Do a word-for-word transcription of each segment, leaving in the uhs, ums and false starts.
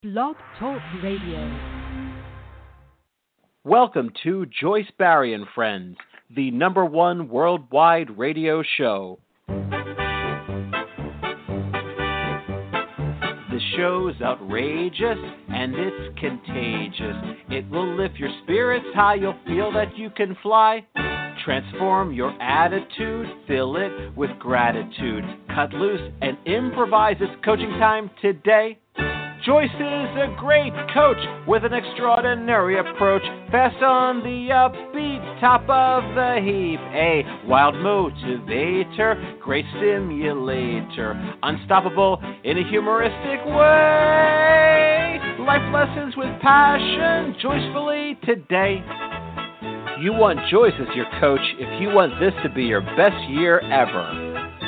Blog Talk Radio. Welcome to Joyce Barrie and Friends, the number one worldwide radio show. The show's outrageous and it's contagious. It will lift your spirits high, you'll feel that you can fly. Transform your attitude, fill it with gratitude. Cut loose and improvise. It's coaching time today. Joyce is a great coach with an extraordinary approach. Fast on the upbeat, top of the heap. A wild motivator, great stimulator. Unstoppable in a humoristic way. Life lessons with passion, joyfully today. You want Joyce as your coach if you want this to be your best year ever.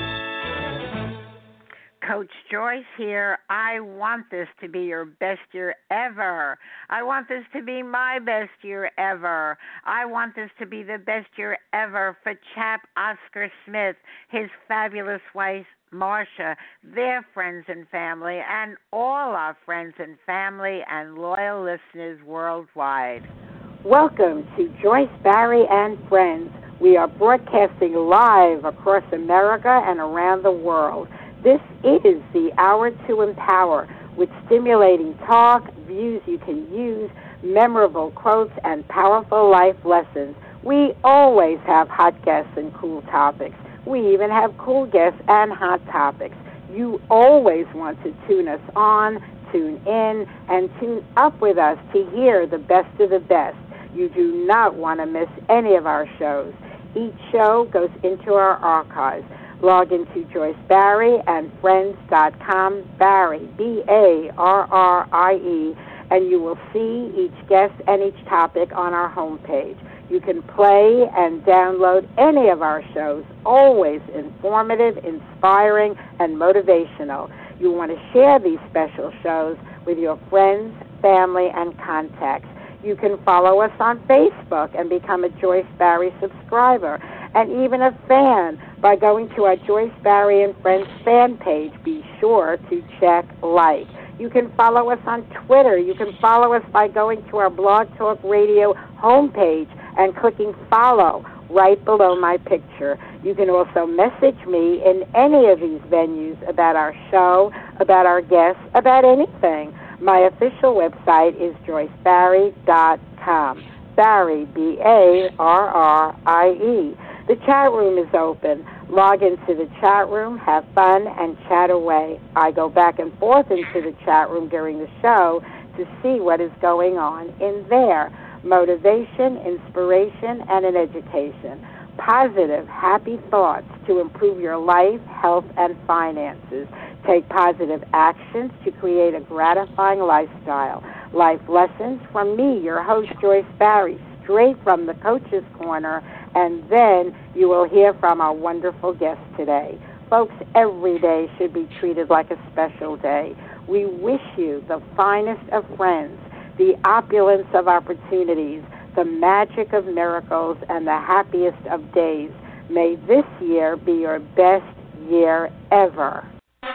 Coach Joyce here. I want this to be your best year ever. I want this to be my best year ever. I want this to be the best year ever for Chap Oscar Smith, his fabulous wife, Marcia, their friends and family, and all our friends and family and loyal listeners worldwide. Welcome to Joyce Barrie and Friends. We are broadcasting live across America and around the world. This is the Hour to Empower, with stimulating talk, views you can use, memorable quotes, and powerful life lessons. We always have hot guests and cool topics. We even have cool guests and hot topics. You always want to tune us on, tune in, and tune up with us to hear the best of the best. You do not want to miss any of our shows. Each show goes into our archives. Log into Joyce Barrie and Friends dot com, Barrie, B A R R I E, and you will see each guest and each topic on our homepage. You can play and download any of our shows, always informative, inspiring, and motivational. You want to share these special shows with your friends, family, and contacts. You can follow us on Facebook and become a Joyce Barrie subscriber, and even a fan by going to our Joyce Barrie and Friends fan page. Be sure to check like. You can follow us on Twitter. You can follow us by going to our Blog Talk Radio homepage and clicking follow right below my picture. You can also message me in any of these venues about our show, about our guests, about anything. My official website is joyce barrie dot com. Barrie, B A R R I E. The chat room is open. Log into the chat room, have fun, and chat away. I go back and forth into the chat room during the show to see what is going on in there. Motivation, inspiration, and an education. Positive, happy thoughts to improve your life, health, and finances. Take positive actions to create a gratifying lifestyle. Life lessons from me, your host, Joyce Barrie, straight from the Coach's Corner, and then you will hear from our wonderful guest today. Folks, every day should be treated like a special day. We wish you the finest of friends, the opulence of opportunities, the magic of miracles, and the happiest of days. May this year be your best year ever.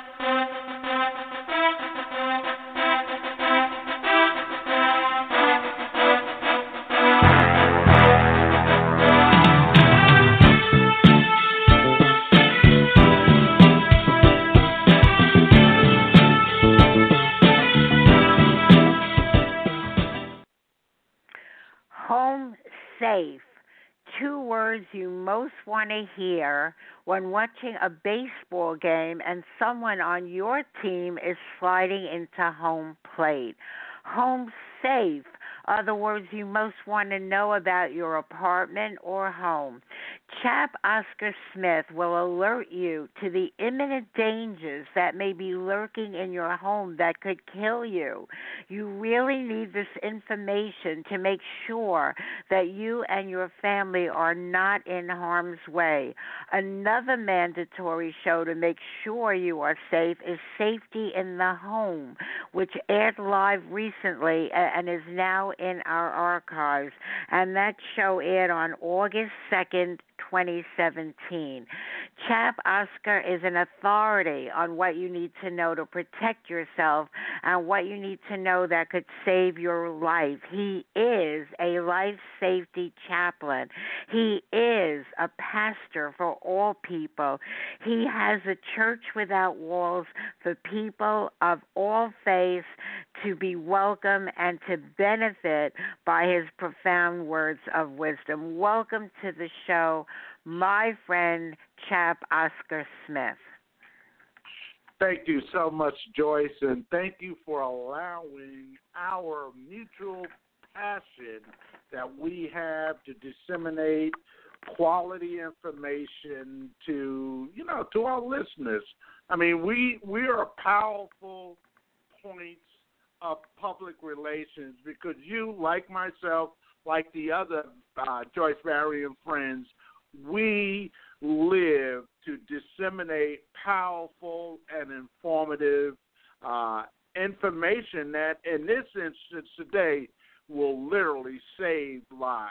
Home safe. Two words you most want to hear when watching a baseball game and someone on your team is sliding into home plate. Home safe are the words you most want to know about your apartment or home. Chap Oscar Smith will alert you to the imminent dangers that may be lurking in your home that could kill you. You really need this information to make sure that you and your family are not in harm's way. Another mandatory show to make sure you are safe is Safety in the Home, which aired live recently and is now in our archives. And that show aired on August second, twenty seventeen. Chap Oscar is an authority on what you need to know to protect yourself and what you need to know that could save your life. He is a life safety chaplain. He is a pastor for all people. He has a church without walls for people of all faiths to be welcome and to benefit by his profound words of wisdom. Welcome to the show, my friend Chap Oscar Smith. Thank you so much, Joyce, and thank you for allowing our mutual passion that we have to disseminate quality information to, you know, to our listeners. I mean, we we are powerful points of public relations because you, like myself, like the other uh, Joyce Barrie and friends, we live to disseminate powerful and informative uh, information that, in this instance today, will literally save lives.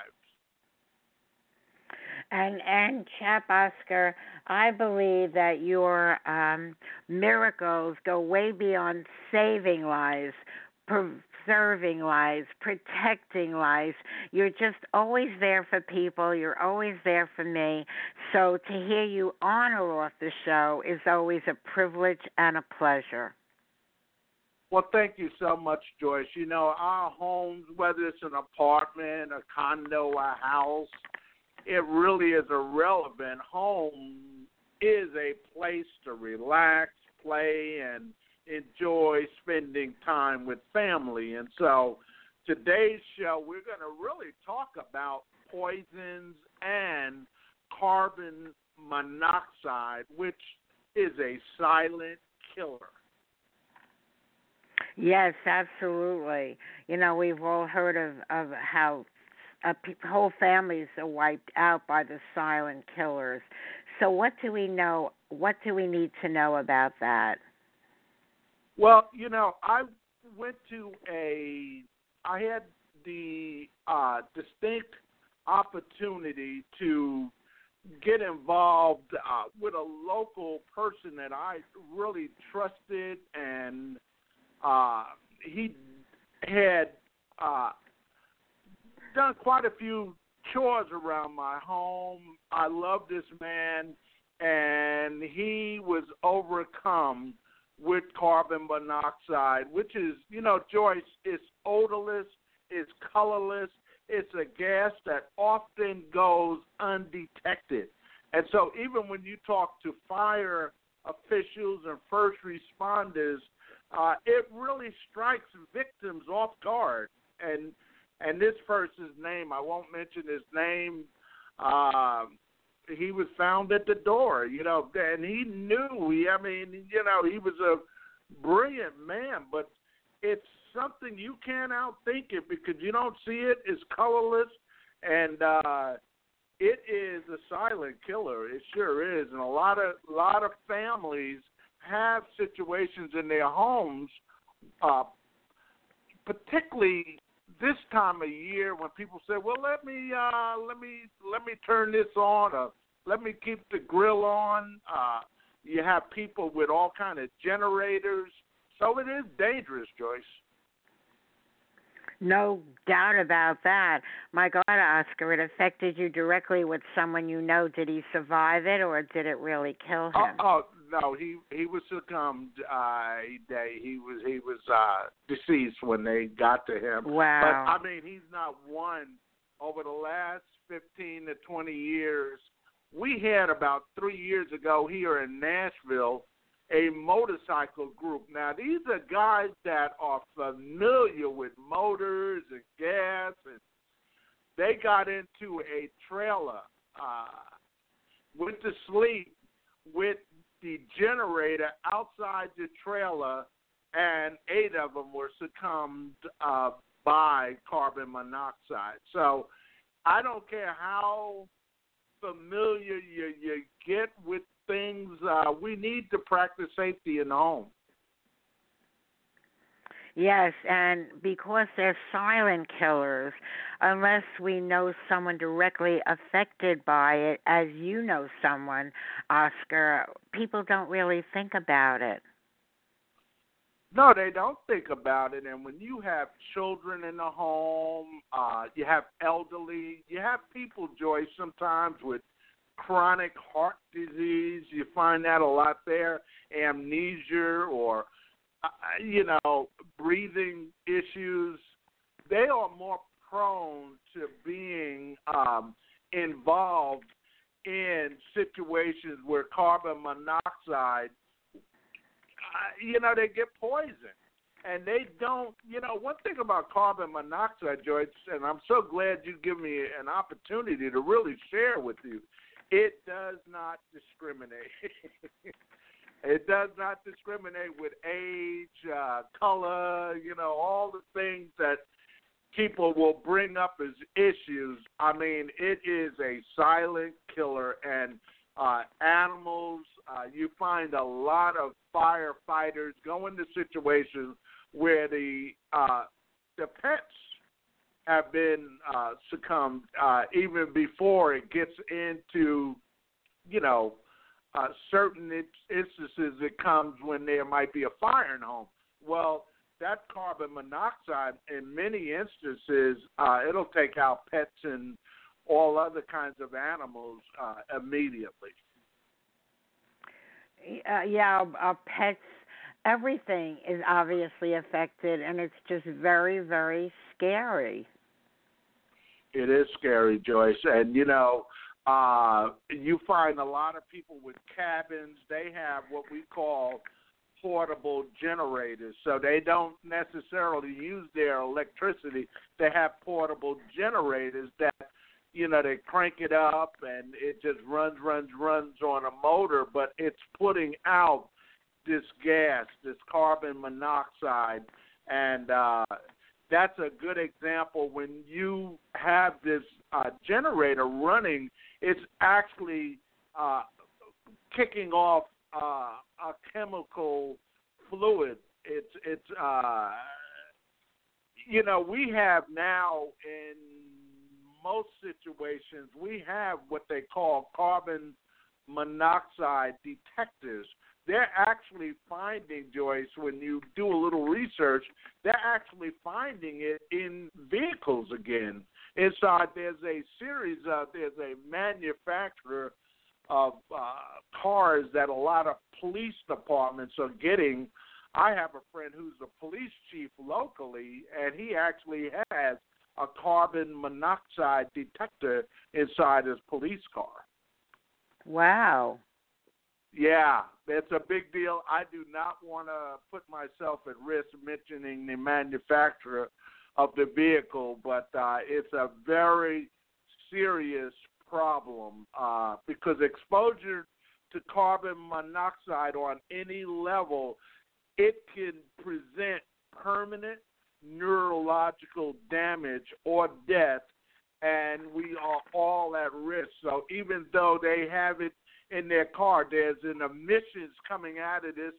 And and Chap Oscar, I believe that your um, miracles go way beyond saving lives, preserving lives, protecting lives. You're just always there for people. You're always there for me. So to hear you on or off the show is always a privilege and a pleasure. Well, thank you so much, Joyce. You know, our homes, whether it's an apartment, a condo, a house, it really is irrelevant. Home is a place to relax, play, and enjoy spending time with family. And so today's show, we're going to really talk about poisons and carbon monoxide, which is a silent killer. Yes, absolutely. You know, we've all heard of, of how uh, pe- whole families are wiped out by the silent killers. So what do we know? What do we need to know about that? Well, you know, I went to a, I had the uh, distinct opportunity to get involved uh, with a local person that I really trusted, and uh, he had uh, done quite a few chores around my home. I love this man, and he was overcome with carbon monoxide, which is, you know, Joyce, it's odorless, it's colorless, it's a gas that often goes undetected. And so even when you talk to fire officials and first responders, uh, it really strikes victims off guard. And and this person's name, I won't mention his name, uh, he was found at the door, you know, and he knew, he, I mean, you know, he was a brilliant man, but it's something you can't outthink it because you don't see it, it's colorless, and uh, it is a silent killer. It sure is, and a lot of, a lot of families have situations in their homes, uh, particularly this time of year when people say, "Well, let me uh, let me let me turn this on, or let me keep the grill on." Uh, you have people with all kind of generators, so it is dangerous, Joyce. No doubt about that. My God, Oscar, it affected you directly with someone you know. Did he survive it, or did it really kill him? Oh, oh no, he he was succumbed. Uh, he he was he was uh, deceased when they got to him. Wow. But I mean, he's not one. Over the last fifteen to twenty years, we had about three years ago here in Nashville a motorcycle group. Now, these are guys that are familiar with motors and gas, and they got into a trailer, uh, went to sleep with the generator outside the trailer, and eight of them were succumbed uh, by carbon monoxide. So I don't care how familiar you, you get with things, uh, we need to practice safety in the home. Yes, and because they're silent killers, unless we know someone directly affected by it, as you know someone, Oscar, people don't really think about it. No, they don't think about it. And when you have children in the home, uh, you have elderly, you have people, Joyce, sometimes with chronic heart disease. You find that a lot there, amnesia or, uh, you know, breathing issues. They are more prone to being um, involved in situations where carbon monoxide, uh, you know, they get poisoned. And they don't, you know, one thing about carbon monoxide, Joyce, and I'm so glad you give me an opportunity to really share with you, it does not discriminate. It does not discriminate with age, uh, color, you know, all the things that people will bring up as issues. I mean, it is a silent killer, and uh, animals, uh, you find a lot of firefighters go into situations where the uh, the pets have been uh, succumbed uh, even before it gets into, you know, uh, certain instances it comes when there might be a fire in home. Well, that carbon monoxide, in many instances, uh, it'll take out pets and all other kinds of animals uh, immediately. Uh, yeah, our pets, everything is obviously affected, and it's just very, very scary. It is scary, Joyce. And, you know, uh, you find a lot of people with cabins, they have what we call portable generators. So they don't necessarily use their electricity. They have portable generators that, you know, they crank it up and it just runs, runs, runs on a motor, but it's putting out this gas, this carbon monoxide. And uh, that's a good example. When you have this uh, generator running, it's actually uh, kicking off uh, a chemical fluid. It's, it's uh, you know, we have now in most situations, we have what they call carbon monoxide detectors. They're actually finding, Joyce, when you do a little research, they're actually finding it in vehicles again. Inside, there's a series of, there's a manufacturer of uh, cars that a lot of police departments are getting. I have a friend who's a police chief locally, and he actually has a carbon monoxide detector inside his police car. Wow. Yeah, that's a big deal. I do not want to put myself at risk mentioning the manufacturer of the vehicle, but uh, it's a very serious problem uh, because exposure to carbon monoxide on any level, it can present permanent neurological damage or death, and we are all at risk. So even though they have it in their car, there's an emissions coming out of this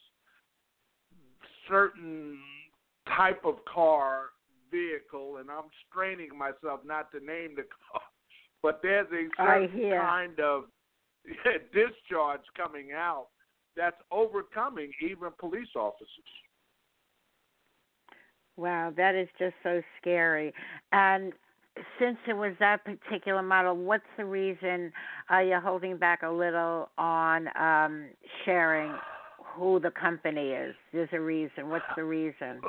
certain type of car vehicle, and I'm straining myself not to name the car, but there's a certain kind of discharge coming out that's overcoming even police officers. Wow, that is just so scary. And since it was that particular model, what's the reason uh, you're holding back a little on um, sharing who the company is? There's a reason. What's the reason?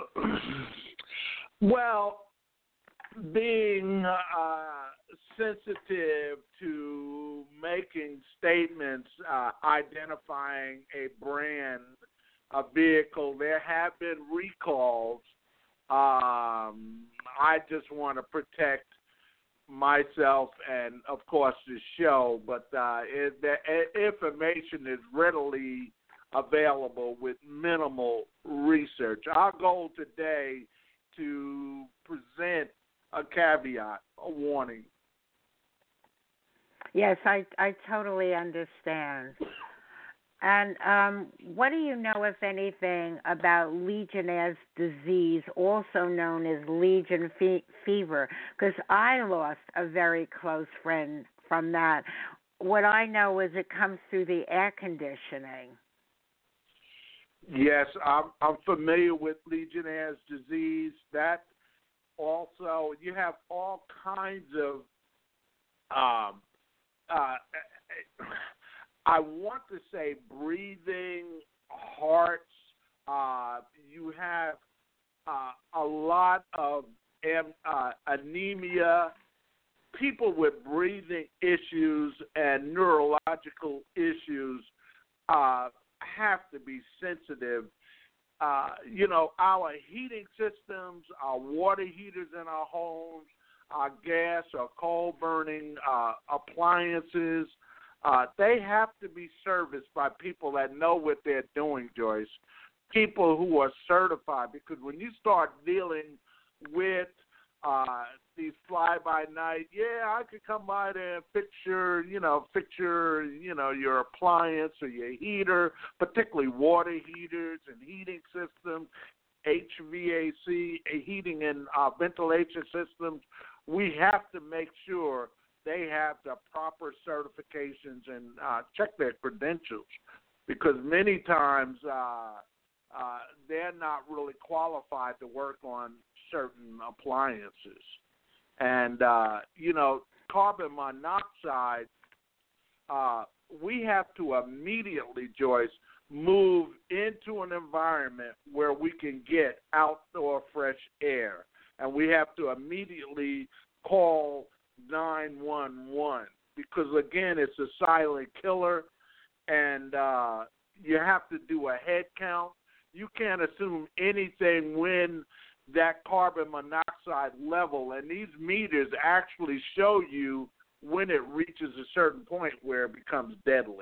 Well, being uh, sensitive to making statements, uh, identifying a brand, a vehicle, there have been recalls. Um, I just want to protect myself and, of course, the show, but uh, it, the information is readily available with minimal research. Our goal today to present a caveat, a warning. Yes, I I totally understand. And um, what do you know, if anything, about Legionnaire's disease, also known as Legion fe- fever? Because I lost a very close friend from that. What I know is it comes through the air conditioning. Yes, I'm, I'm familiar with Legionnaire's disease. That also, you have all kinds of, um, uh, I want to say breathing, hearts. Uh, you have uh, a lot of uh, anemia, people with breathing issues and neurological issues uh, have to be sensitive. Uh, you know, our heating systems, our water heaters in our homes, our gas or coal-burning uh, appliances, uh, they have to be serviced by people that know what they're doing, Joyce, people who are certified. Because when you start dealing with uh, these fly-by-night, yeah, I could come by there and fix your, you know, fix your, you know, your appliance or your heater, particularly water heaters and heating systems, H V A C, heating and uh, ventilation systems. We have to make sure they have the proper certifications and uh, check their credentials, because many times uh, uh, they're not really qualified to work on certain appliances. And, uh, you know, carbon monoxide, uh, we have to immediately, Joyce, move into an environment where we can get outdoor fresh air. And we have to immediately call nine one one because, again, it's a silent killer, and uh, you have to do a head count. You can't assume anything when that carbon monoxide level, and these meters actually show you when it reaches a certain point where it becomes deadly.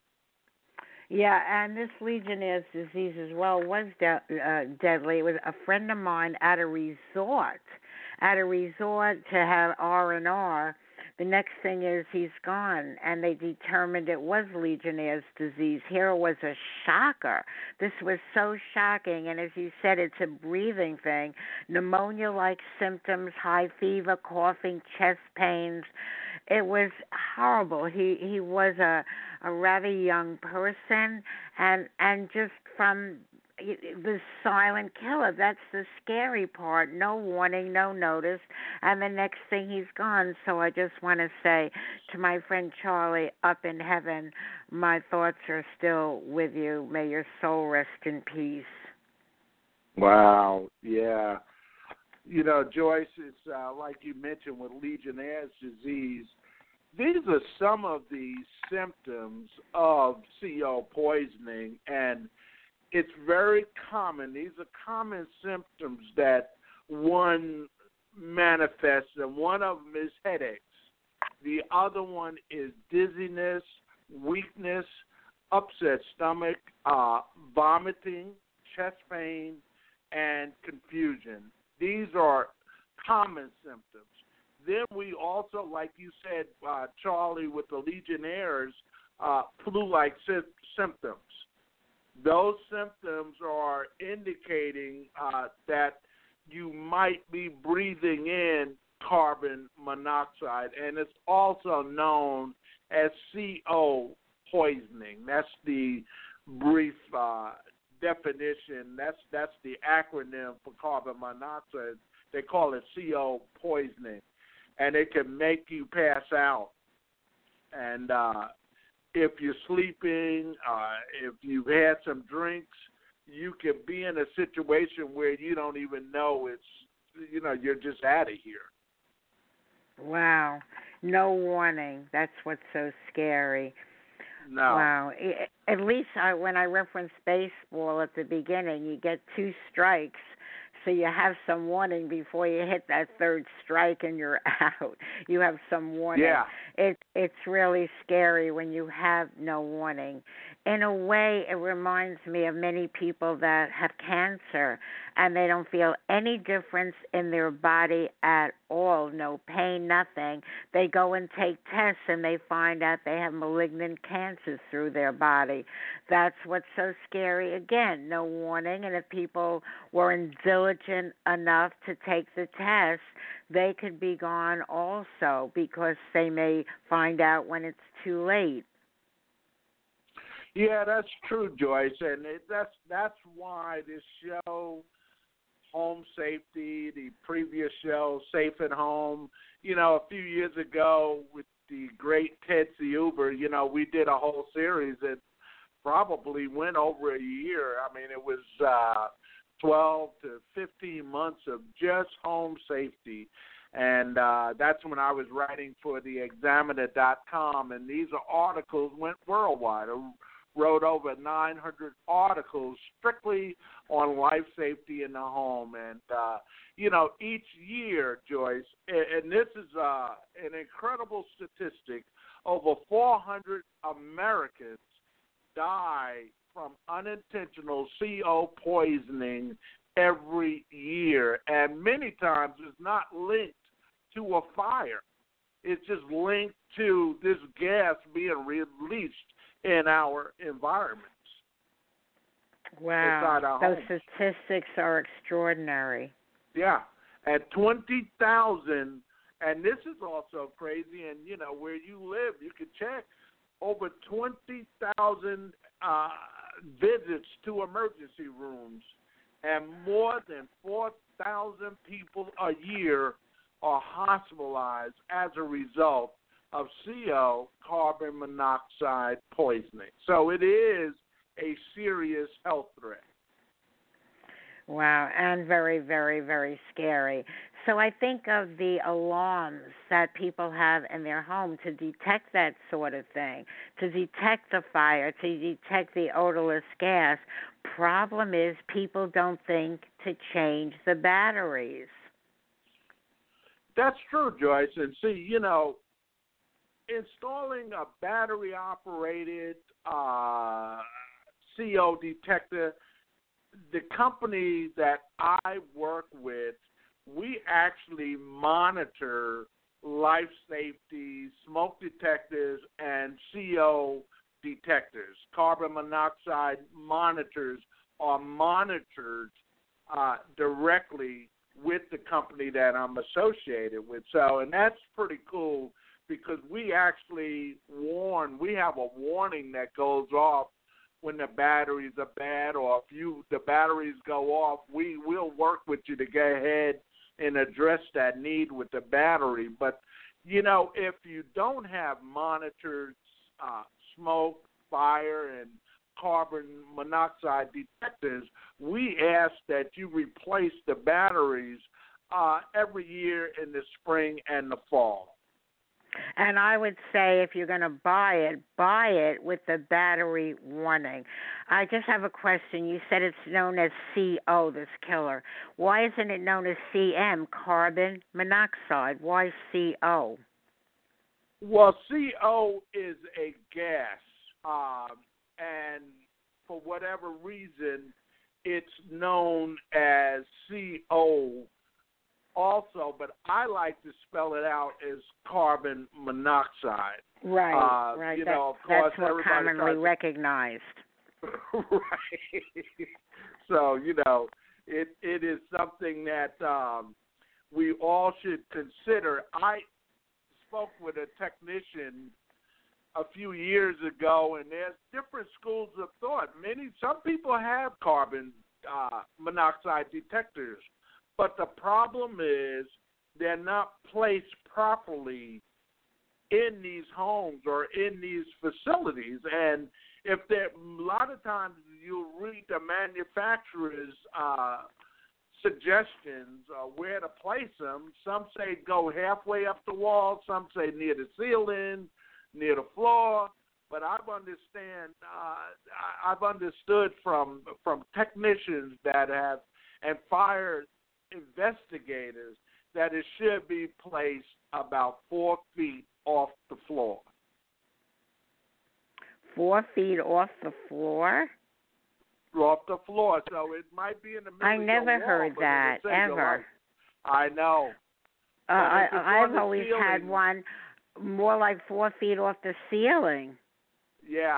Yeah, and this Legionnaire's disease as well was de- uh, deadly. It was a friend of mine at a resort, at a resort to have R and R. The next thing is he's gone, and they determined it was Legionnaire's disease. Here it was a shocker. This was so shocking, and as you said, it's a breathing thing. Pneumonia-like symptoms, high fever, coughing, chest pains. It was horrible. He he was a a rather young person, and and just from the silent killer. That's the scary part. No warning, no notice, and the next thing he's gone. So I just want to say to my friend Charlie up in heaven, my thoughts are still with you. May your soul rest in peace. Wow, yeah. You know, Joyce, it's uh, like you mentioned with Legionnaire's disease, these are some of the symptoms of C O poisoning, and it's very common. These are common symptoms that one manifests, and one of them is headaches. The other one is dizziness, weakness, upset stomach, uh, vomiting, chest pain, and confusion. These are common symptoms. Then we also, like you said, uh, Charlie, with the Legionnaire's, uh, flu-like sy- symptoms. Those symptoms are indicating uh, that you might be breathing in carbon monoxide, and it's also known as C O poisoning. That's the brief uh, definition. That's that's the acronym for carbon monoxide. They call it C O poisoning, and it can make you pass out. And uh, if you're sleeping, uh, if you've had some drinks, you can be in a situation where you don't even know it's, you know, you're just out of here. Wow. No warning. That's what's so scary. No. Wow. At least I, when I referenced baseball at the beginning, you get two strikes, so you have some warning before you hit that third strike and you're out. You have some warning. Yeah. It, it's really scary when you have no warning. in a way, it reminds me of many people that have cancer and they don't feel any difference in their body at all, no pain, nothing. They go and take tests and they find out they have malignant cancers through their body. That's what's so scary. Again, no warning, and if people weren't diligent enough to take the test, they could be gone also because they may find out when it's too late. Yeah, that's true, Joyce, and it, that's that's why this show, Home Safety, the previous show, Safe at Home, you know, a few years ago with the great Ted Ciuber, you know, we did a whole series that probably went over a year. I mean, it was uh, twelve to fifteen months of just home safety. And uh, that's when I was writing for the examiner dot com, and these articles went worldwide. I wrote over nine hundred articles strictly on life safety in the home. And, uh, you know, each year, Joyce, and, and this is uh, an incredible statistic, over four hundred Americans die from unintentional C O poisoning every year. And many times it's not linked to a fire. It's just linked to this gas being released in our environments. Wow, those homes. statistics are extraordinary. Yeah, at twenty thousand, and this is also crazy, and, you know, where you live, you can check, over twenty thousand uh, visits to emergency rooms, and more than four thousand people a year are hospitalized as a result of C O, carbon monoxide poisoning. So it is a serious health threat. Wow, and very, very, very scary. So I think of the alarms that people have in their home to detect that sort of thing, to detect the fire, to detect the odorless gas. Problem is people don't think to change the batteries. That's true, Joyce. And see, you know, installing a battery-operated uh, C O detector, the company that I work with, we actually monitor life safety, smoke detectors, and C O detectors. Carbon monoxide monitors are monitored uh, directly with the company that I'm associated with. So, and that's pretty cool because we actually warn, we have a warning that goes off when the batteries are bad, or if you the batteries go off, we will work with you to go ahead and address that need with the battery. But, you know, if you don't have monitored uh, smoke, fire, and carbon monoxide detectors, we ask that you replace the batteries uh, every year in the spring and the fall. And I would say if you're going to buy it, buy it with the battery warning. I just have a question. You said it's known as C O, this killer. Why isn't it known as C M, carbon monoxide? Why C O? Well, C O is a gas, um, and for whatever reason, it's known as C O also, but I like to spell it out as carbon monoxide. Right, uh, right. You that, know, of course, that's more commonly to... recognized. Right. So, you know, it it is something that um, we all should consider. I spoke with a technician a few years ago, and there's different schools of thought. Many, some people have carbon uh, monoxide detectors, but the problem is they're not placed properly in these homes or in these facilities. And if they're, a lot of times you'll read the manufacturer's uh, suggestions uh, where to place them. Some say go halfway up the wall. Some say near the ceiling, near the floor. But I've understand, uh, I've understood from from technicians that have and fire investigators that it should be placed about four feet off the floor. Four feet off the floor? Off the floor, so it might be in the middle I of your never wall, heard but that, it'll save your ever. life. I know. Uh, But I, if it's on I've the always had ceiling- one more like four feet off the ceiling. Yeah.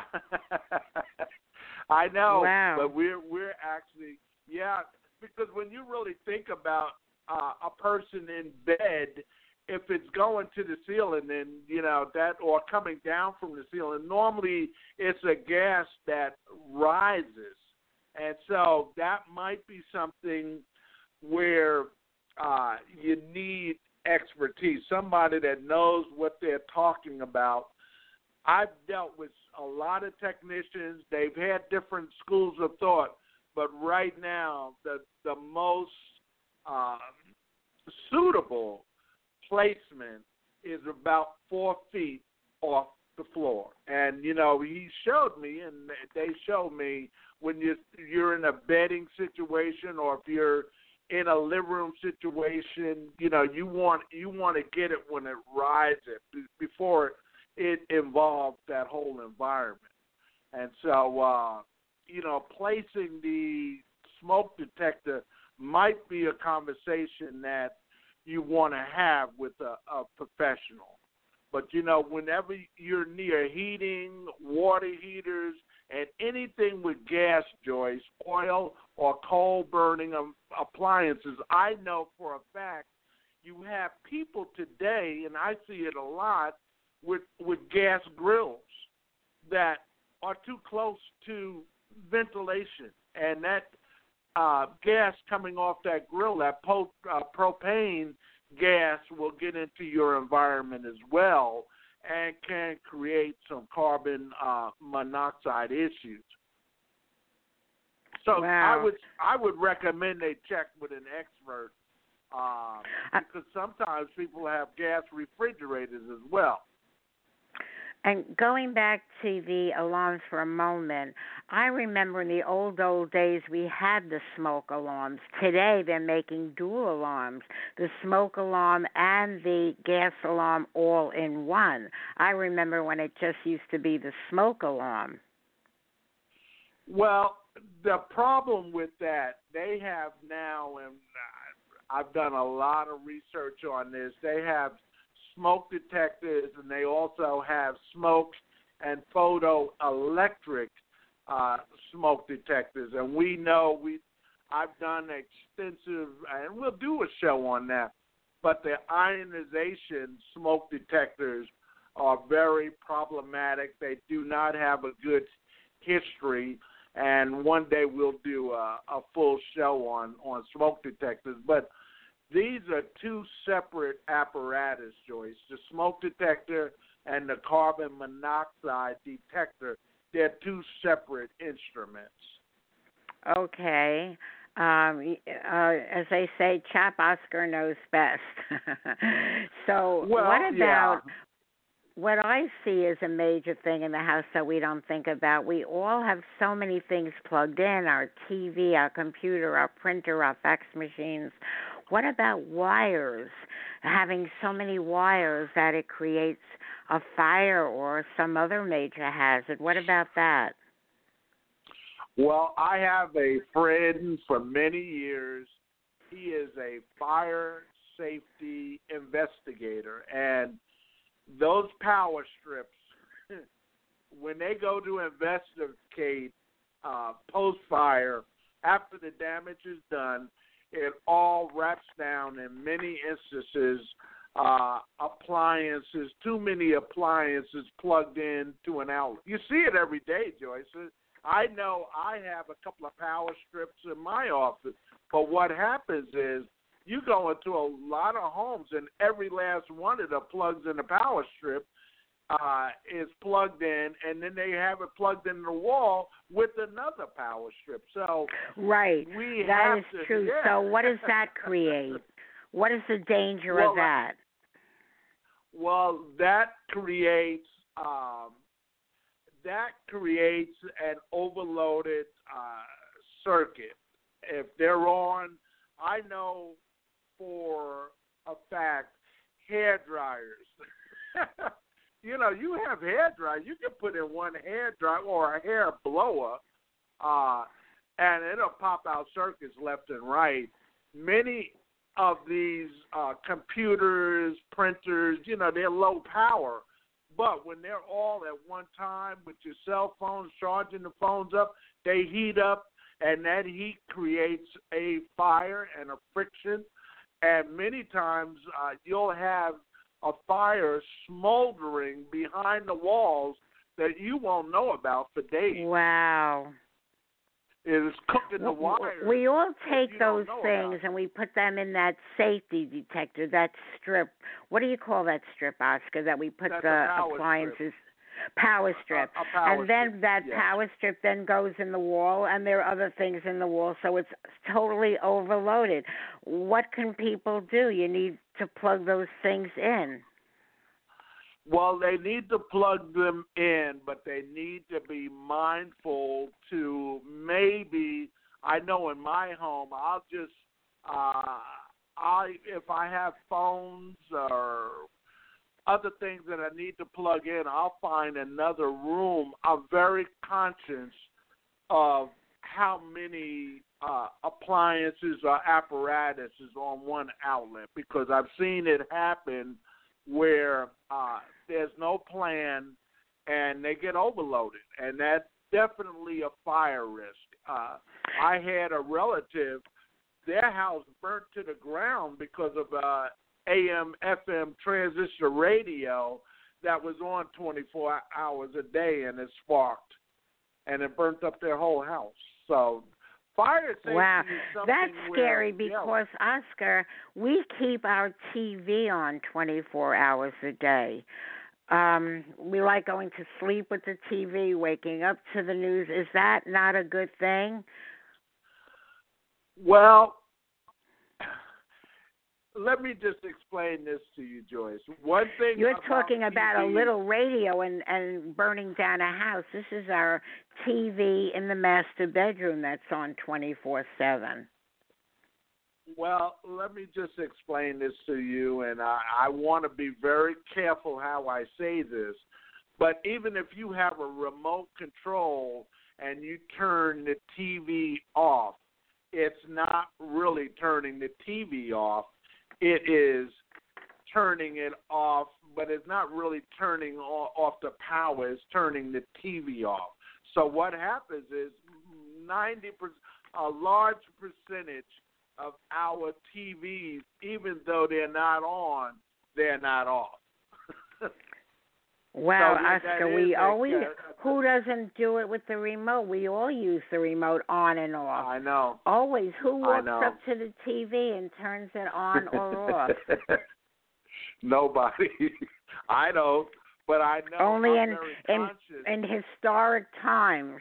I know. Wow. But we're we're actually yeah, because when you really think about uh, a person in bed, if it's going to the ceiling, then you know that, or coming down from the ceiling, normally it's a gas that rises, and so that might be something where uh, you need expertise, somebody that knows what they're talking about. I've dealt with a lot of technicians. They've had different schools of thought, but right now the the most um, suitable placement is about four feet off the floor. And, you know, he showed me, and they showed me, when you, you're in a bedding situation or if you're in a living room situation, you know, you want you want to get it when it rises before it involves that whole environment. And so, uh, you know, placing the smoke detector might be a conversation that you want to have with a, a professional. But, you know, whenever you're near heating, water heaters, and anything with gas, Joyce, oil or coal-burning appliances, I know for a fact you have people today, and I see it a lot, with, with gas grills that are too close to ventilation. And that uh, gas coming off that grill, that po- uh, propane gas, will get into your environment as well and can create some carbon uh, monoxide issues. So wow. I would I would recommend they check with an expert um, because sometimes people have gas refrigerators as well. And going back to the alarms for a moment, I remember in the old, old days we had the smoke alarms. Today they're making dual alarms, the smoke alarm and the gas alarm all in one. I remember when it just used to be the smoke alarm. Well, the problem with that, they have now, and I've done a lot of research on this, they have smoke detectors, and they also have smoke and photoelectric uh, smoke detectors. And we know we, I've done extensive, and we'll do a show on that. But the ionization smoke detectors are very problematic. They do not have a good history. And one day we'll do a, a full show on, on smoke detectors. But these are two separate apparatus, Joyce. The smoke detector and the carbon monoxide detector, they're two separate instruments. Okay. Um, uh, as they say, Chap Oscar knows best. So well, what about yeah. what I see is a major thing in the house that we don't think about? We all have so many things plugged in, our T V, our computer, our printer, our fax machines. What about wires? Having so many wires that it creates a fire or some other major hazard. What about that? Well, I have a friend for many years. He is a fire safety investigator, and those power strips, when they go to investigate uh, post-fire, after the damage is done, it all wraps down in many instances, uh, appliances, too many appliances plugged in to an outlet. You see it every day, Joyce. I know I have a couple of power strips in my office, but what happens is you go into a lot of homes and every last one of the plugs in the power strip uh, is plugged in, and then they have it plugged in the wall with another power strip. So right, we that have is to, true. yeah. So what does that create? What is the danger well, of that? Well, that creates um, that creates an overloaded uh, circuit. If they're on, I know for a fact, hair dryers. you know, you have hair dryer. You can put in one hair dryer or a hair blower, uh, and it'll pop out circuits left and right. Many of these uh, computers, printers, you know, they're low power. But when they're all at one time with your cell phones, charging the phones up, they heat up, and that heat creates a fire and a friction. And many times uh, you'll have a fire smoldering behind the walls that you won't know about for days. Wow. It is cooking the wires. We all take those things about. and we put them in that safety detector, that strip. What do you call that strip, Oscar, that we put That's the a power appliances? Strip. Power strip. A, a power and then strip, that yes. power strip then goes in the wall, and there are other things in the wall, so it's totally overloaded. What can people do? You need to plug those things in. Well, they need to plug them in, but they need to be mindful to maybe, I know in my home, I'll just, uh, I if I have phones or other things that I need to plug in, I'll find another room. I'm very conscious of how many uh, appliances or apparatuses on one outlet, because I've seen it happen where uh, there's no plan and they get overloaded, and that's definitely a fire risk. Uh, I had a relative, their house burnt to the ground because of uh, A M F M transistor radio that was on twenty-four hours a day, and it sparked, and it burnt up their whole house. So fire safety wow. is something That's where, scary yeah, because, Oscar, we keep our T V on twenty-four hours a day. Um, we like going to sleep with the T V, waking up to the news. Is that not a good thing? Well, let me just explain this to you, Joyce. One thing You're about talking about T V, a little radio and, and burning down a house. This is our T V in the master bedroom that's on twenty-four seven. Well, let me just explain this to you, and I, I want to be very careful how I say this. But even if you have a remote control and you turn the T V off, it's not really turning the T V off. It is turning it off, but it's not really turning off the power. It's turning the T V off. So what happens is ninety percent, a large percentage of our T Vs, even though they're not on, they're not off. Wow, so Oscar, we a, always, uh, who doesn't do it with the remote? We all use the remote on and off. I know. Always. Who I walks know. up to the T V and turns it on or off? Nobody. I know, but I know Only I'm in, very in, conscious. in historic times.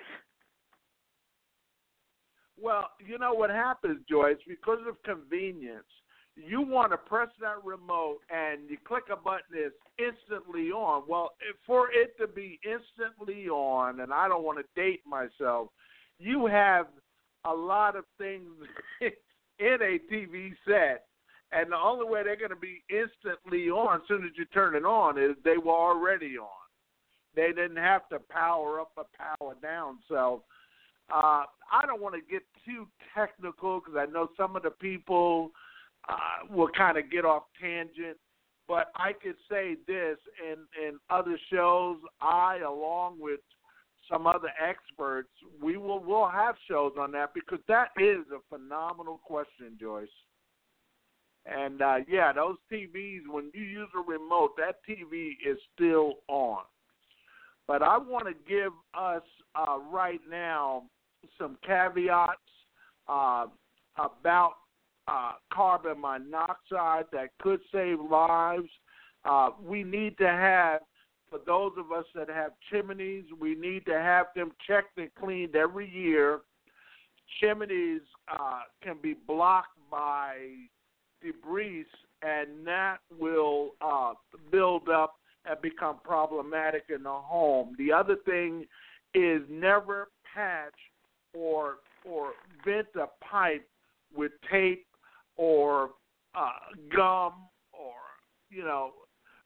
Well, you know what happens, Joyce, because of convenience, you want to press that remote and you click a button that's instantly on. Well, if, for it to be instantly on, and I don't want to date myself, you have a lot of things in a T V set, and the only way they're going to be instantly on as soon as you turn it on is they were already on. They didn't have to power up or power down. So uh, I don't want to get too technical because I know some of the people uh, will kind of get off tangent. But I could say this, in, in other shows, I, along with some other experts, we will we'll have shows on that because that is a phenomenal question, Joyce. And, uh, yeah, those T Vs, when you use a remote, that T V is still on. But I want to give us uh, right now some caveats uh, about uh, carbon monoxide that could save lives. Uh, we need to have, for those of us that have chimneys, we need to have them checked and cleaned every year. Chimneys uh, can be blocked by debris, and that will uh, build up and become problematic in the home. The other thing is never patch or or vent a pipe with tape or uh, gum or, you know,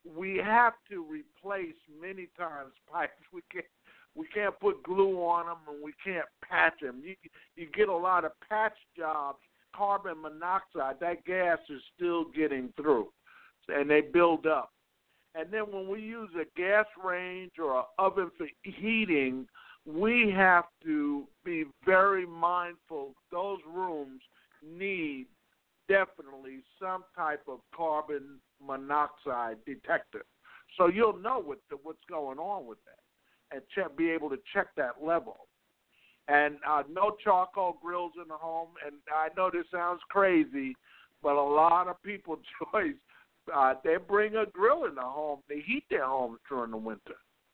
we have to replace many times pipes. We can't we can't put glue on them, and we can't patch them. You you get a lot of patch jobs. Carbon monoxide, that gas is still getting through, and they build up. And then when we use a gas range or an oven for heating, we have to be very mindful. Those rooms need definitely some type of carbon monoxide detector, so you'll know what the, what's going on with that, and check, be able to check that level. And uh, no charcoal grills in the home. And I know this sounds crazy, but a lot of people, Joyce, uh, they bring a grill in the home. They heat their homes during the winter.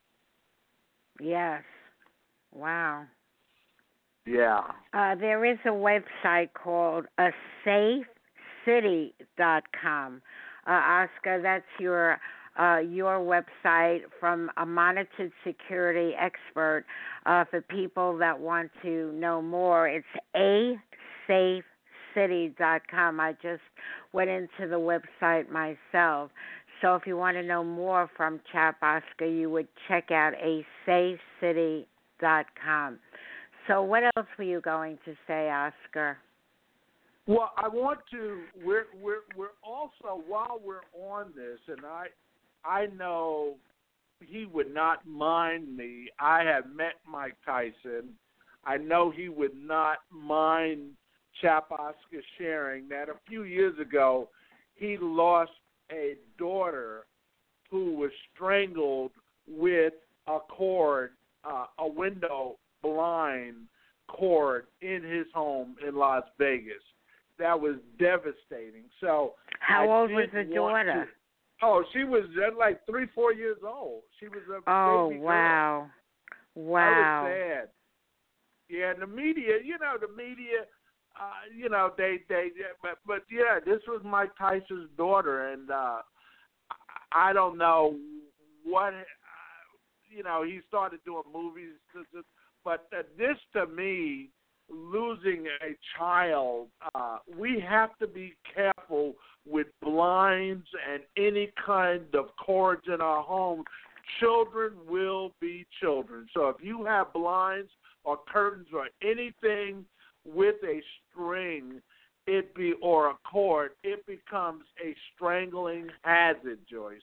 Yes. Wow. Yeah. Uh, there is a website called a safe city dot com. Uh, Oscar, that's your uh, your website from a monitored security expert. Uh, for people that want to know more, it's a safe city dot com. I just went into the website myself. So if you want to know more from Chap Oscar, you would check out a safe city dot com. So what else were you going to say, Oscar? Well, I want to. We're we're we're also, while we're on this, and I I know he would not mind me. I have met Mike Tyson. I know he would not mind Chap Oscar sharing that a few years ago he lost a daughter who was strangled with a cord, uh, a window blind cord in his home in Las Vegas. That was devastating. So, how I old was the daughter? To, oh, she was uh, like three, four years old. She was a oh, baby girl. wow. Wow. That was sad. Yeah, and the media, you know, the media, uh, you know, they, they, but, but yeah, this was Mike Tyson's daughter, and uh, I don't know what, uh, you know, he started doing movies, but uh, this to me, losing a child, uh, we have to be careful with blinds and any kind of cords in our home. Children will be children. So if you have blinds or curtains or anything with a string, it be or a cord, it becomes a strangling hazard, Joyce.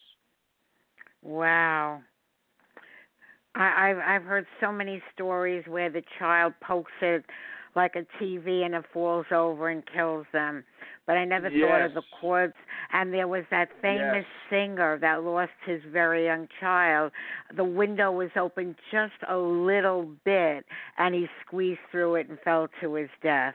Wow. I, I've I've heard so many stories where the child pokes it like a T V and it falls over and kills them. But I never yes. thought of the cords. And there was that famous yes. singer that lost his very young child. The window was open just a little bit, and he squeezed through it and fell to his death.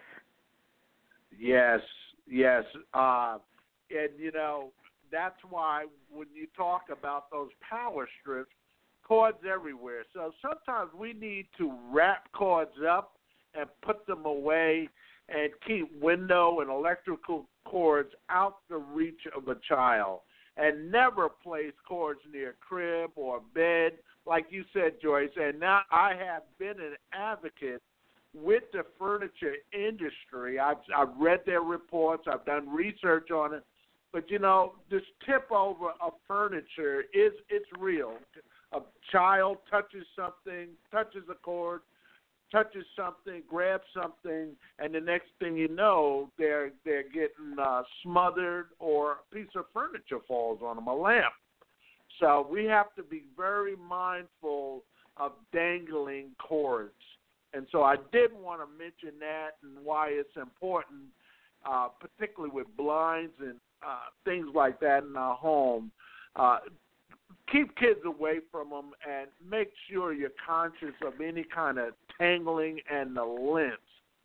Yes, yes. Uh, and, you know, that's why when you talk about those power strips, cords everywhere. So sometimes we need to wrap cords up and put them away and keep window and electrical cords out the reach of a child. And never place cords near a crib or a bed, like you said, Joyce. And now I have been an advocate with the furniture industry. I've, I've read their reports. I've done research on it. But, you know, this tip over of furniture, is it's real. A child touches something, touches a cord, touches something, grabs something, and the next thing you know, they're they're getting uh, smothered, or a piece of furniture falls on them, a lamp. So we have to be very mindful of dangling cords. And so I did want to mention that and why it's important, uh, particularly with blinds and uh, things like that in our home. Uh, keep kids away from them and make sure you're conscious of any kind of tangling and the length.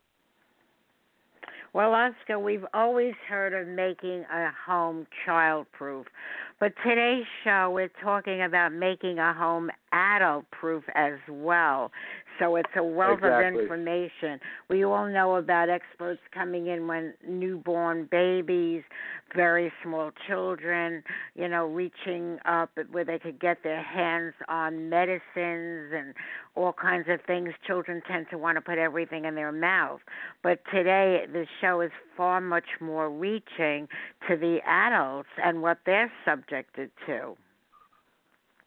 Well, Oscar, we've always heard of making a home child-proof, but today's show we're talking about making a home adult-proof as well. So it's a wealth exactly. of information. We all know about experts coming in when newborn babies, very small children, you know, reaching up where they could get their hands on medicines and all kinds of things. Children tend to want to put everything in their mouth. But today the show is far much more reaching to the adults and what they're subjected to.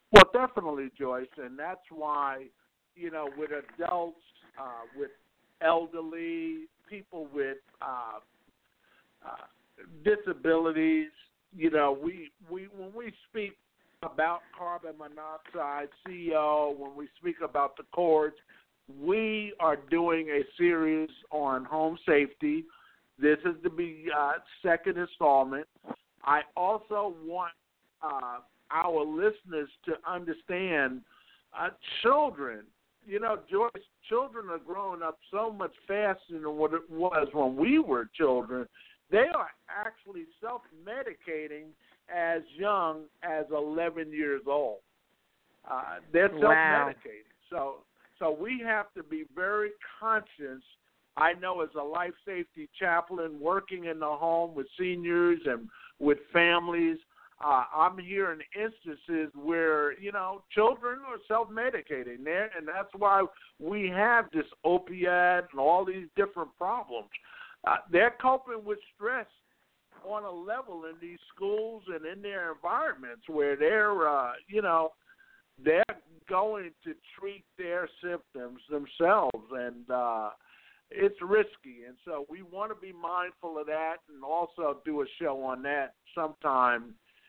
Well, definitely, Joyce, and that's why, you know, with adults, uh, with elderly, people with uh, uh, disabilities, you know, we, we when we speak about carbon monoxide, C O, when we speak about the cords, we are doing a series on home safety. This is the be, uh, second installment. I also want uh, our listeners to understand uh, children. You know, Joyce, children are growing up so much faster than what it was when we were children. They are actually self-medicating as young as eleven years old. Uh, they're Wow. self-medicating. So, so we have to be very conscious. I know as a life safety chaplain working in the home with seniors and with families, uh, I'm hearing instances where, you know, children are self-medicating there, and that's why we have this opiate and all these different problems. Uh, they're coping with stress on a level in these schools and in their environments where they're, uh, you know, they're going to treat their symptoms themselves, and uh, it's risky. And so we want to be mindful of that and also do a show on that sometime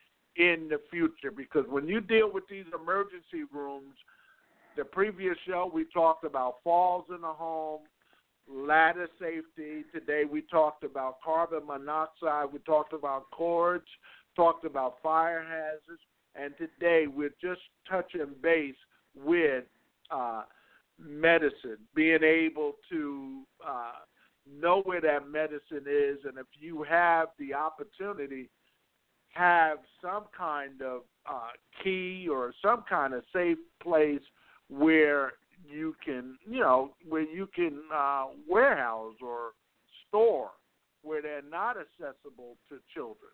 in the future, because when you deal with these emergency rooms, the previous show we talked about falls in the home, ladder safety. Today we talked about carbon monoxide. We talked about cords, talked about fire hazards. And today we're just touching base with uh, medicine, being able to uh, know where that medicine is. And if you have the opportunity, have some kind of uh, key or some kind of safe place where you can, you know, where you can uh, warehouse or store where they're not accessible to children.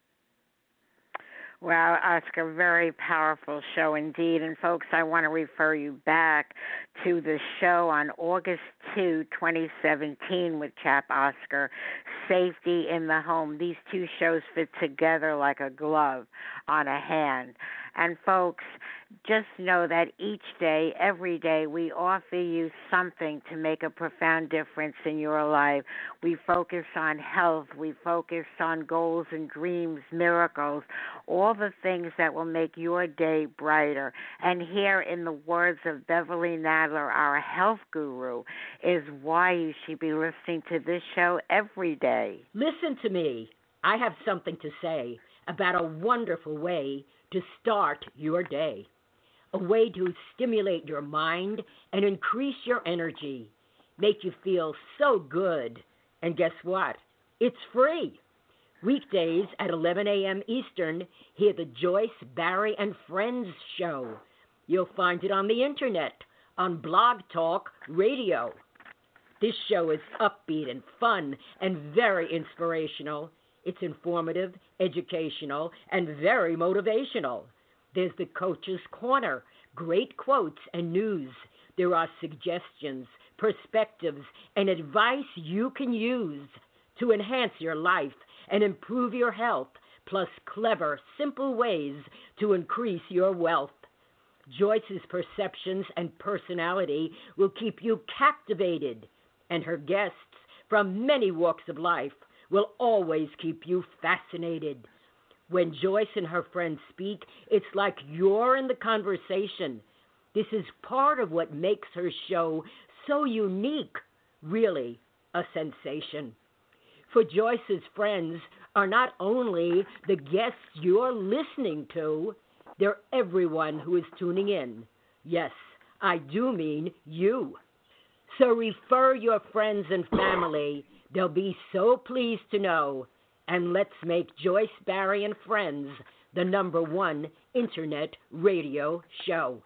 Well, Oscar, very powerful show indeed. And, folks, I want to refer you back to the show on August second, twenty seventeen with Chap Oscar, Safety in the Home. These two shows fit together like a glove on a hand. And, folks, just know that each day, every day, we offer you something to make a profound difference in your life. We focus on health. We focus on goals and dreams, miracles, all the things that will make your day brighter. And here, in the words of Beverly Nadler, our health guru, is why you should be listening to this show every day. Listen to me. I have something to say about a wonderful way to start your day. A way to stimulate your mind and increase your energy, make you feel so good. And guess what? It's free. Weekdays at eleven a.m. Eastern, hear the Joyce, Barry, and Friends show. You'll find it on the internet, on Blog Talk Radio. This show is upbeat and fun and very inspirational. It's informative, educational, and very motivational. There's the Coach's Corner, great quotes and news. There are suggestions, perspectives, and advice you can use to enhance your life and improve your health, plus clever, simple ways to increase your wealth. Joyce's perceptions and personality will keep you captivated, and her guests from many walks of life will always keep you fascinated. When Joyce and her friends speak, it's like you're in the conversation. This is part of what makes her show so unique, really a sensation. For Joyce's friends are not only the guests you're listening to, they're everyone who is tuning in. Yes, I do mean you. So refer your friends and family. They'll be so pleased to know. And let's make Joyce, Barry, and Friends the number one internet radio show.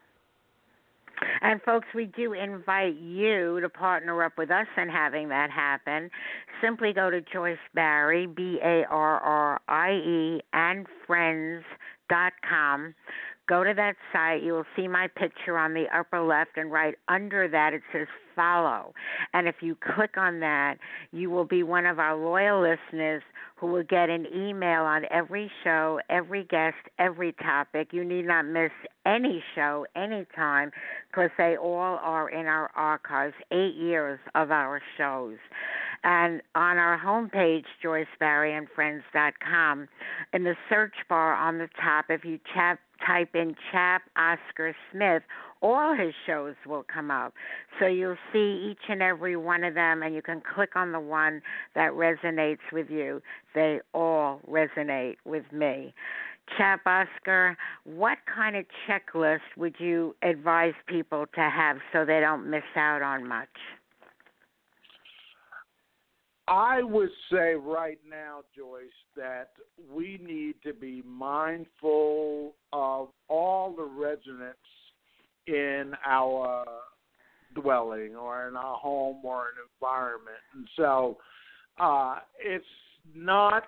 And, folks, we do invite you to partner up with us in having that happen. Simply go to Joyce Barry, B A R R I E, and friends dot com. Go to that site. You will see my picture on the upper left, and right under that it says follow. And if you click on that, you will be one of our loyal listeners who will get an email on every show, every guest, every topic. You need not miss any show, any time, because they all are in our archives, eight years of our shows. And on our homepage, joyce barry and friends dot com, in the search bar on the top, if you chap, type in Chap Oscar Smith, all his shows will come up. So you'll see each and every one of them, and you can click on the one that resonates with you. They all resonate with me. Chap Oscar, what kind of checklist would you advise people to have so they don't miss out on much? I would say right now, Joyce, that we need to be mindful of all the residents in our dwelling or in our home or an environment. And so uh, it's not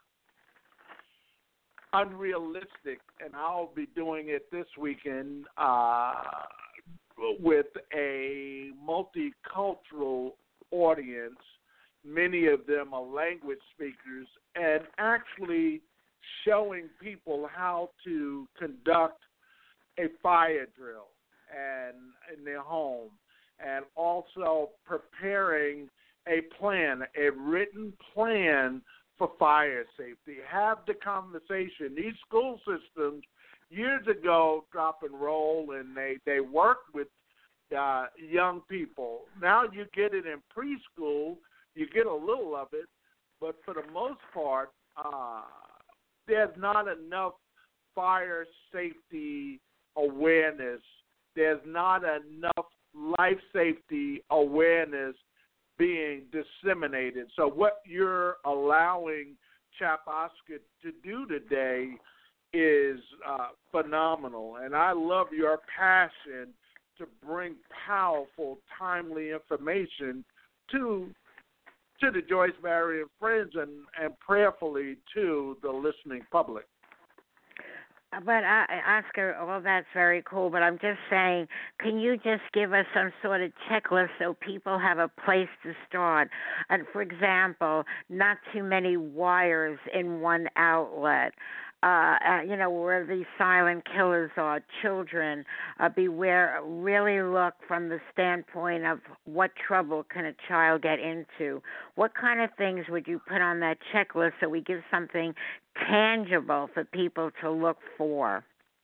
unrealistic, and I'll be doing it this weekend uh, with a multicultural audience. Many of them are language speakers, and actually showing people how to conduct a fire drill and in their home, and also preparing a plan, a written plan for fire safety. Have the conversation. These school systems years ago drop and roll, and they, they worked with uh, young people. Now you get it in preschool. You get a little of it, but for the most part, uh, there's not enough fire safety awareness. There's not enough life safety awareness being disseminated. So what you're allowing Chap Oscar to do today is uh, phenomenal, and I love your passion to bring powerful, timely information to to the Joyce Barry and Friends, and, and prayerfully to the listening public. But, uh, Oscar, all that's very cool, but I'm just saying, can you just give us some sort of checklist so people have a place to start? And, for example, not too many wires in one outlet. Uh, uh, you know, where these silent killers are, children, uh, beware, really look from the standpoint of what trouble can a child get into. What kind of things would you put on that checklist so we give something tangible for people to look for?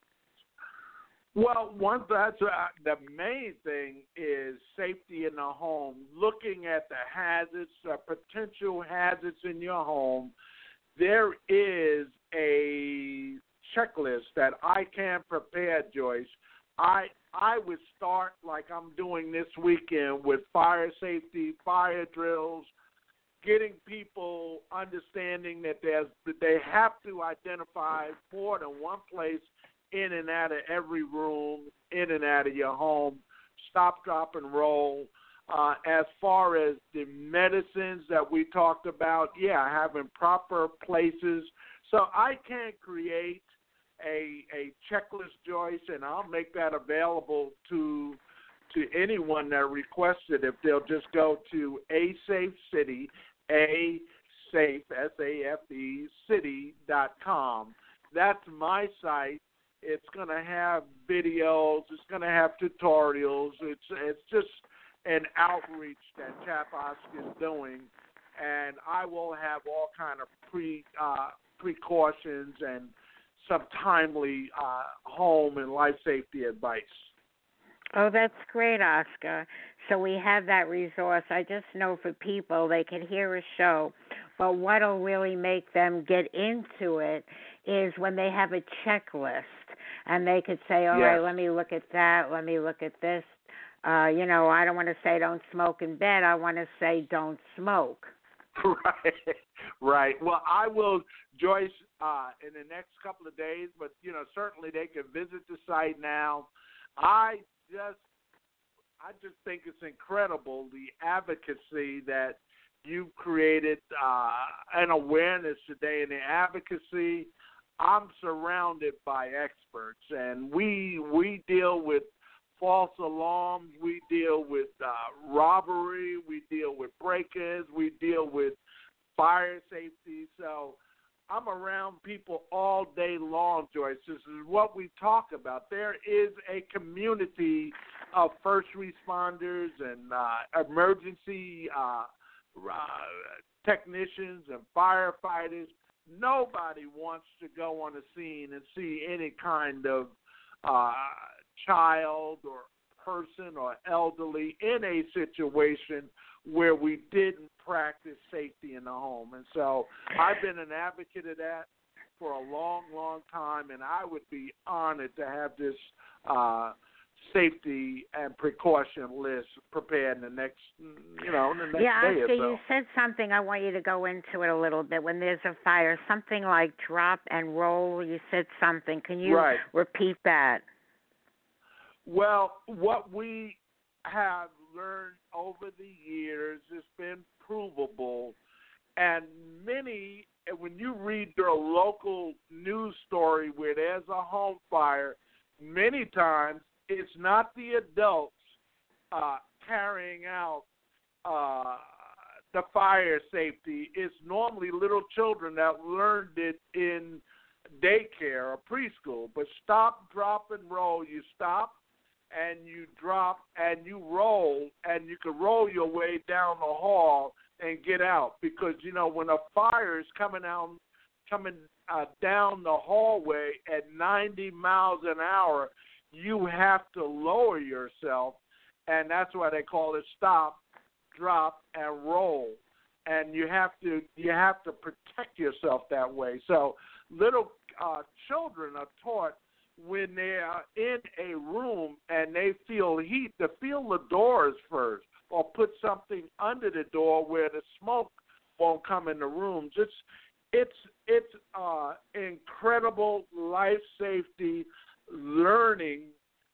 Well, one that's uh, the main thing is safety in the home, looking at the hazards, uh, potential hazards in your home. There is a checklist that I can prepare, Joyce. I I would start like I'm doing this weekend with fire safety, fire drills, getting people understanding that there's that they have to identify more than one place in and out of every room, in and out of your home, stop, drop, and roll. Uh, as far as the medicines that we talked about, yeah, having proper places. So I can create a a checklist, Joyce, and I'll make that available to to anyone that requests it if they'll just go to A Safe City, A Safe, S A F E, city dot com. That's my site. It's going to have videos. It's going to have tutorials. It's it's just an outreach that Chap Oscar is doing, and I will have all kind of pre uh, precautions and some timely uh, home and life safety advice. Oh, that's great, Oscar. So we have that resource. I just know for people, they can hear a show, but what'll really make them get into it is when they have a checklist, and they could say, all yes. right, let me look at that, let me look at this. Uh, you know, I don't want to say don't smoke in bed. I want to say don't smoke. Right, right. Well, I will, Joyce, uh, in the next couple of days, but, you know, certainly they can visit the site now. I just, I just think it's incredible, the advocacy that you've created, uh, and awareness today, and the advocacy I'm surrounded by experts, and we we deal with false alarms, we deal with uh, robbery, we deal with break-ins, we deal with fire safety. So I'm around people all day long, Joyce. This is what we talk about. There is a community of first responders and uh, emergency uh, uh, technicians and firefighters. Nobody wants to go on a scene and see any kind of uh, child or person or elderly in a situation where we didn't practice safety in the home. And so I've been an advocate of that for a long, long time, and I would be honored to have this uh, safety and precaution list prepared in the next, you know, in the next yeah, day Oscar, or so. you said something. I want you to go into it a little bit. When there's a fire, something like drop and roll, you said something. Can you right. repeat that? Well, what we have learned over the years has been provable, and many, when you read your local news story where there's a home fire, many times it's not the adults uh, carrying out uh, the fire safety. It's normally little children that learned it in daycare or preschool. But stop, drop, and roll. You stop, and you drop, and you roll, and you can roll your way down the hall and get out. Because, you know, when a fire is coming out, coming uh, down the hallway at ninety miles an hour, you have to lower yourself, and that's why they call it stop, drop, and roll. And you have to you have to protect yourself that way. So little uh, children are taught when they are in a room and they feel heat to feel the doors first, or put something under the door where the smoke won't come in the room. Just it's it's uh, incredible life safety learning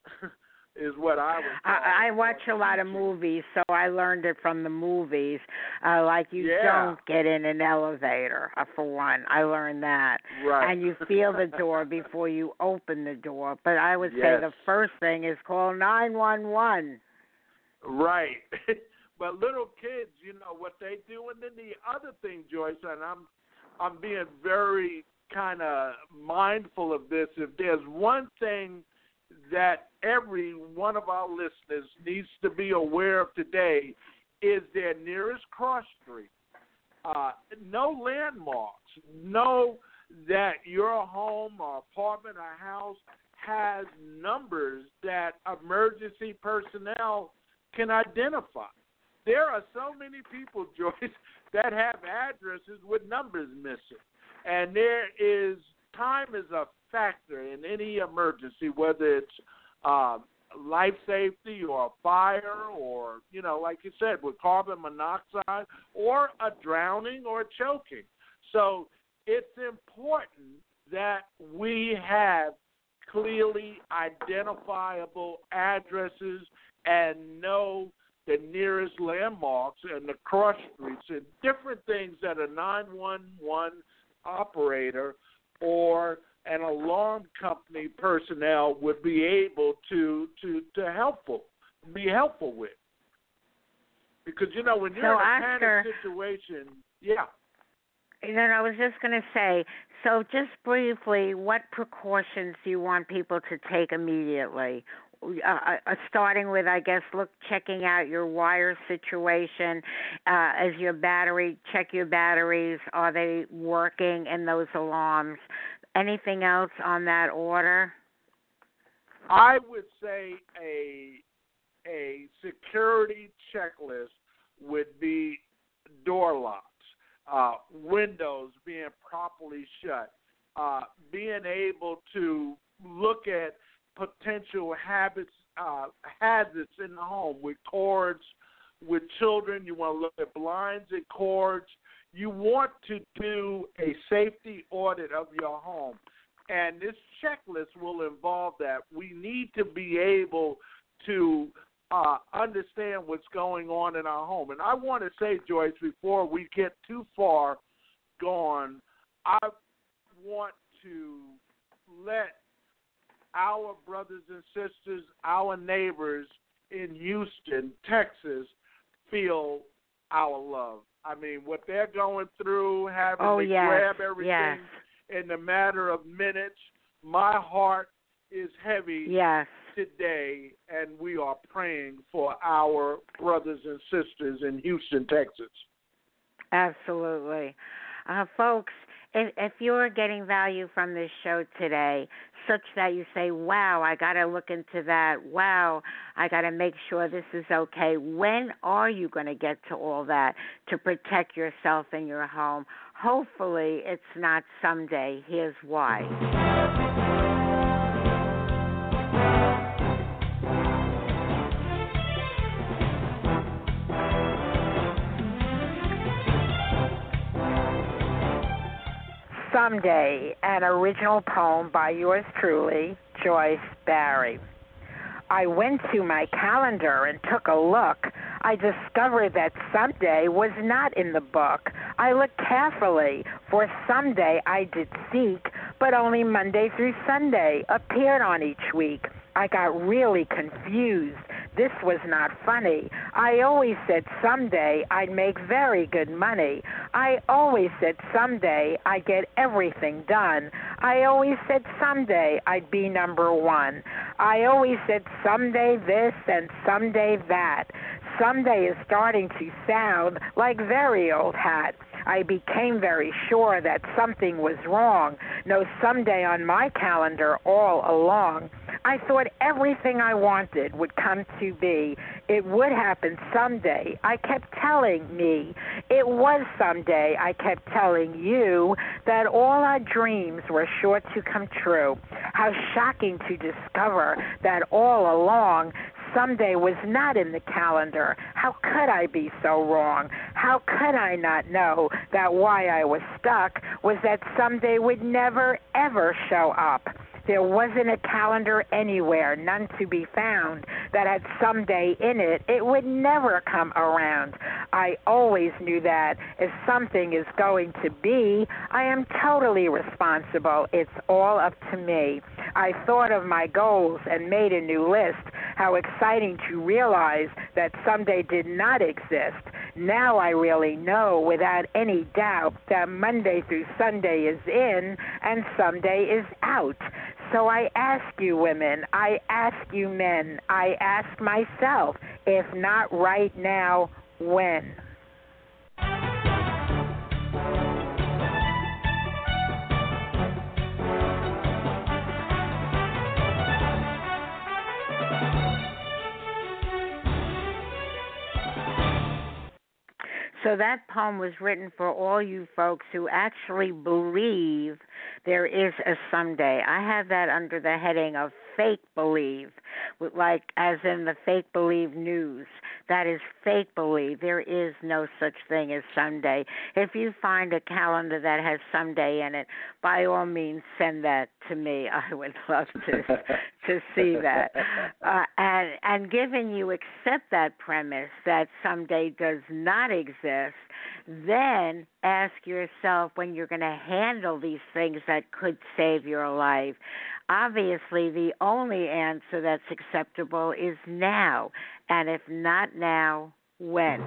is what I would call I, I it. watch a lot of movies, so I learned it from the movies. Uh, like you Yeah. don't get in an elevator, uh, for one. I learned that. Right. And you feel the door before you open the door. But I would Yes. say the first thing is call nine one one. Right. But little kids, you know, what they do. And then the other thing, Joyce, and I'm I'm being very kind of mindful of this, if there's one thing that every one of our listeners needs to be aware of today, is their nearest cross street. Uh, no landmarks. Know that your home or apartment or house has numbers that emergency personnel can identify. There are so many people, Joyce, that have addresses with numbers missing. And there is, time is a factor in any emergency, whether it's uh, life safety or a fire or, you know, like you said, with carbon monoxide, or a drowning or a choking. So it's important that we have clearly identifiable addresses and know the nearest landmarks and the cross streets and different things that a nine one one operator or an alarm company personnel would be able to to to helpful be helpful with. Because, you know, when you're So in a Oscar, panic situation, yeah. You know, I was just going to say, so just briefly, what precautions do you want people to take immediately? Uh, uh, starting with, I guess, look, checking out your wire situation. Uh, as your battery, check your batteries. Are they working in those alarms? Anything else on that order? I would say a a security checklist would be door locks, uh, windows being properly shut, uh, being able to look at potential habits, uh, hazards in the home with cords, with children. You want to look at blinds and cords. You want to do a safety audit of your home. And this checklist will involve that. We need to be able to uh, understand what's going on in our home. And I want to say, Joyce, before we get too far gone, I want to let our brothers and sisters, our neighbors in Houston, Texas, feel our love. I mean, what they're going through, having oh, to yes. grab everything yes. in a matter of minutes, my heart is heavy yes. today, and we are praying for our brothers and sisters in Houston, Texas. Absolutely. Uh, folks, if, if you're getting value from this show today, such that you say, wow, I got to look into that. Wow, I got to make sure this is okay. When are you going to get to all that to protect yourself and your home? Hopefully it's not someday. Here's why. Someday, an original poem by yours truly, Joyce Barry. I went to my calendar and took a look. I discovered that someday was not in the book. I looked carefully, for someday I did seek, but only Monday through Sunday appeared on each week. I got really confused. This was not funny. I always said someday I'd make very good money. I always said someday I'd get everything done. I always said someday I'd be number one. I always said someday this and someday that. Someday is starting to sound like very old hat. I became very sure that something was wrong. No someday on my calendar all along. I thought everything I wanted would come to be. It would happen someday. I kept telling me. It was someday. I kept telling you that all our dreams were sure to come true. How shocking to discover that all along someday was not in the calendar. How could I be so wrong? How could I not know that why I was stuck was that someday would never, ever show up? There wasn't a calendar anywhere, none to be found, that had someday in it. It would never come around. I always knew that if something is going to be, I am totally responsible. It's all up to me. I thought of my goals and made a new list. How exciting to realize that someday did not exist. Now I really know without any doubt that Monday through Sunday is in and someday is out. So I ask you women, I ask you men, I ask myself, if not right now, when? So that poem was written for all you folks who actually believe there is a someday. I have that under the heading of fake believe, like as in the fake believe news. That is fake believe. There is no such thing as someday. If you find a calendar that has someday in it, by all means send that to me. I would love to to see that. Uh, and and given you accept that premise that someday does not exist, then ask yourself when you're going to handle these things that could save your life. Obviously, the only answer that's acceptable is now. And if not now, when?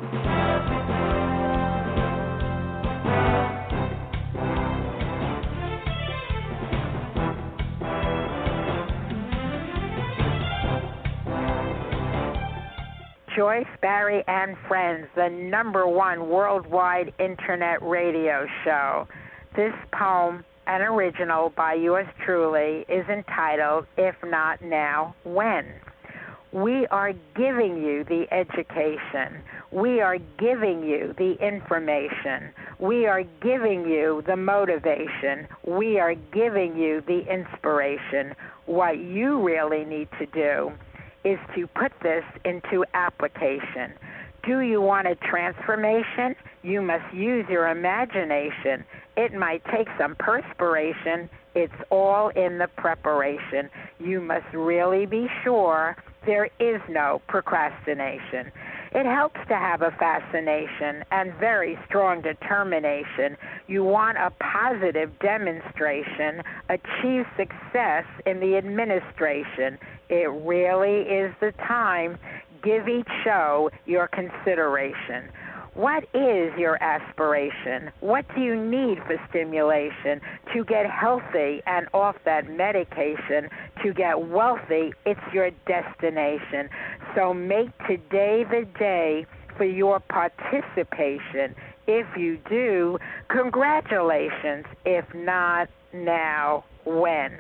Joyce Barry and Friends, the number one worldwide internet radio show. This poem, an original by yours truly, is entitled, If Not Now, When? We are giving you the education. We are giving you the information. We are giving you the motivation. We are giving you the inspiration. What you really need to do is to put this into application. Do you want a transformation? You must use your imagination. It might take some perspiration. It's all in the preparation. You must really be sure there is no procrastination. It helps to have a fascination and very strong determination. You want a positive demonstration, achieve success in the administration. It really is the time. Give each show your consideration. What is your aspiration? What do you need for stimulation to get healthy and off that medication? To get wealthy, it's your destination. So make today the day for your participation. If you do, congratulations. If not, now, when?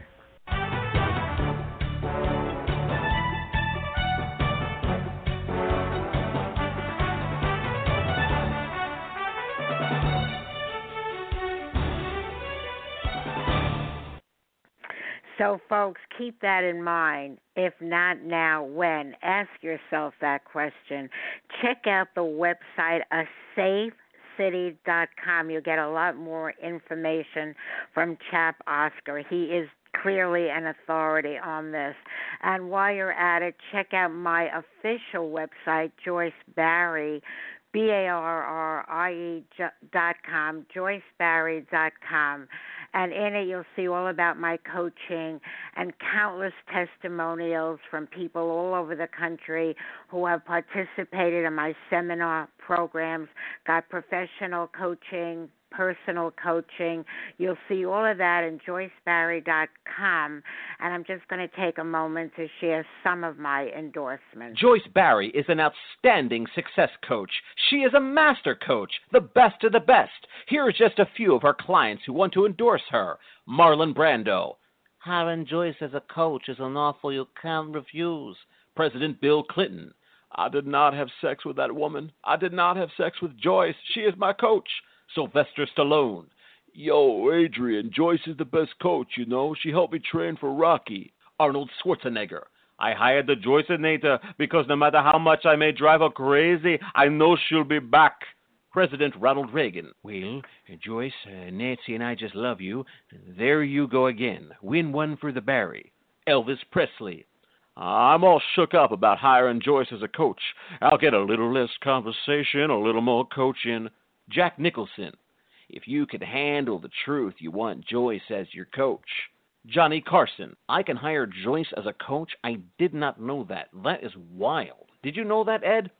So, folks, keep that in mind. If not now, when? Ask yourself that question. Check out the website, a safe city dot com. You'll get a lot more information from Chap Oscar. He is clearly an authority on this. And while you're at it, check out my official website, Joyce Barry, B A R R I E dot com, Joyce Barry dot com. And in it, you'll see all about my coaching and countless testimonials from people all over the country who have participated in my seminar programs, got professional coaching, personal coaching. You'll see all of that in Joyce Barry dot com, and I'm just going to take a moment to share some of my endorsements. Joyce Barry is an outstanding success coach. She is a master coach, the best of the best. Here are just a few of her clients who want to endorse her. Marlon Brando. Hiring Joyce as a coach is an offer you can't refuse. President Bill Clinton. I did not have sex with that woman. I did not have sex with Joyce. She is my coach. Sylvester Stallone. Yo, Adrian, Joyce is the best coach, you know. She helped me train for Rocky. Arnold Schwarzenegger. I hired the Joyceinator because no matter how much I may drive her crazy, I know she'll be back. President Ronald Reagan. Well, Joyce, uh, Nancy and I just love you. There you go again. Win one for the Barry. Elvis Presley. I'm all shook up about hiring Joyce as a coach. I'll get a little less conversation, a little more coaching. Jack Nicholson. If you can handle the truth, you want Joyce as your coach. Johnny Carson. I can hire Joyce as a coach? I did not know that. That is wild. Did you know that, Ed?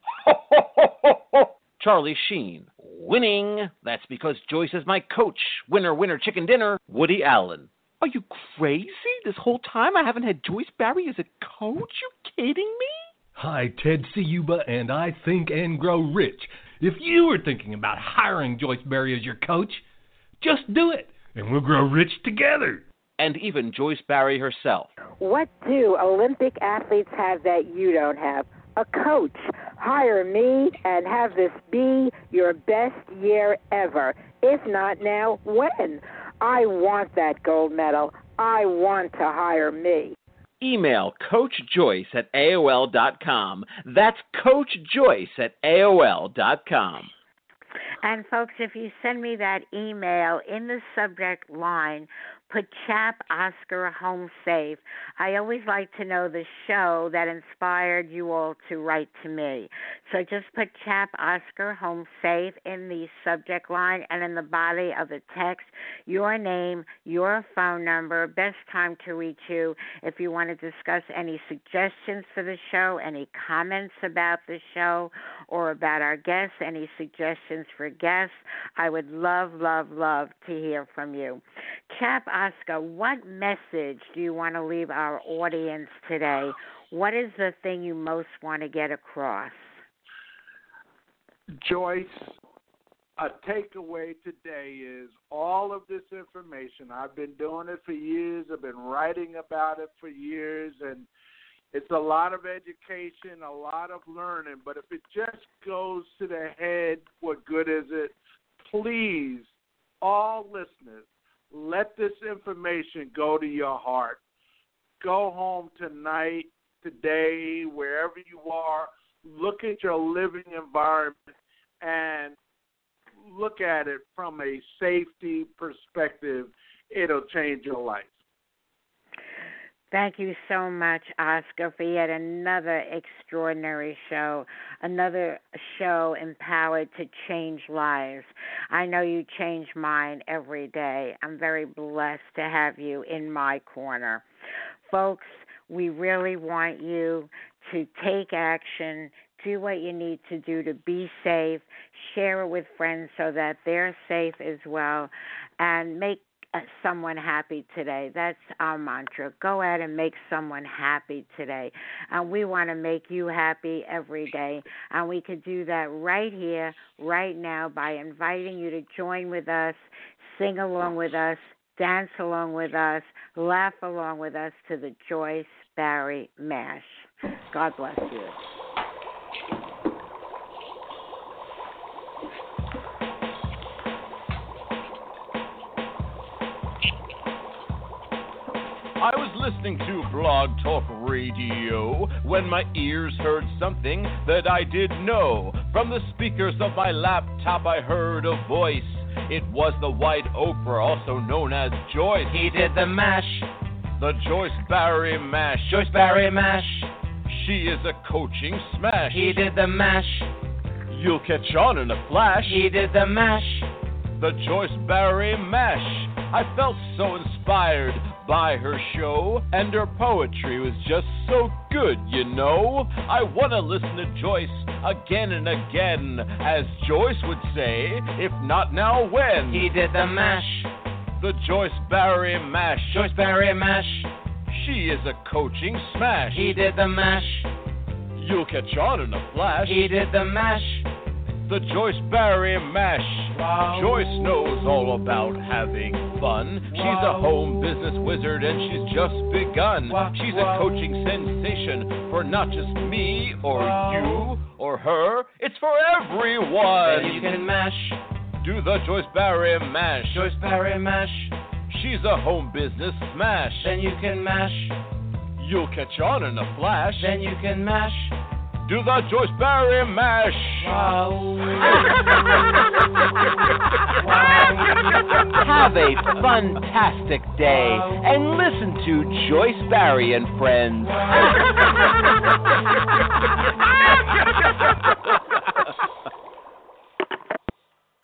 Charlie Sheen. Winning. That's because Joyce is my coach. Winner, winner, chicken dinner. Woody Allen. Are you crazy? This whole time I haven't had Joyce Barry as a coach? You kidding me? Hi, Ted Ciuba, and I Think and Grow Rich. If you were thinking about hiring Joyce Barry as your coach, just do it, and we'll grow rich together. And even Joyce Barry herself. What do Olympic athletes have that you don't have? A coach. Hire me and have this be your best year ever. If not now, when? I want that gold medal. I want to hire me. Email Coach Joyce at A O L dot com. That's Coach Joyce at A O L dot com. And, folks, if you send me that email in the subject line, put Chap Oscar Home Safe. I always like to know the show that inspired you all to write to me. So just put Chap Oscar Home Safe in the subject line and in the body of the text, your name, your phone number, best time to reach you. If you want to discuss any suggestions for the show, any comments about the show or about our guests, any suggestions for guests, I would love, love, love to hear from you. Chap Oscar, what message do you want to leave our audience today? What is the thing you most want to get across? Joyce, a takeaway today is all of this information. I've been doing it for years. I've been writing about it for years, and it's a lot of education, a lot of learning. But if it just goes to the head, what good is it? Please, all listeners, let this information go to your heart. Go home tonight, today, wherever you are. Look at your living environment and look at it from a safety perspective. It'll change your life. Thank you so much, Oscar, for yet another extraordinary show, another show empowered to change lives. I know you change mine every day. I'm very blessed to have you in my corner. Folks, we really want you to take action, do what you need to do to be safe, share it with friends so that they're safe as well, and make someone happy today. That's our mantra. Go out and make someone happy today. And we want to make you happy every day. And we could do that right here, right now, by inviting you to join with us, sing along with us, dance along with us, laugh along with us to the Joyce Barrie Mash. God bless you. I was listening to Blog Talk Radio when my ears heard something that I didn't know. From the speakers of my laptop I heard a voice. It was the White Oprah, also known as Joyce. He did the mash. The Joyce Barrie Mash. Joyce Barrie Mash. She is a coaching smash. He did the mash. You'll catch on in a flash. He did the mash. The Joyce Barrie Mash. I felt so inspired by her show, and her poetry was just so good, you know. I want to listen to Joyce again and again, as Joyce would say, if not now, when? He did the mash. The Joyce Barrie Mash. Joyce Barrie Mash. She is a coaching smash. He did the mash. You'll catch on in a flash. He did the mash. The Joyce Barrie Mash. Wow. Joyce knows all about having fun. Wow. She's a home business wizard and she's just begun. Wow. She's wow. a coaching sensation for not just me or wow. you or her. It's for everyone. Then you can mash. Do the Joyce Barrie Mash. Joyce Barrie Mash. She's a home business smash. Then you can mash. You'll catch on in a flash. Then you can mash. Do the Joyce Barrie Mash. Wow. Wow. Have a fantastic day wow. and listen to Joyce Barrie and Friends. Wow.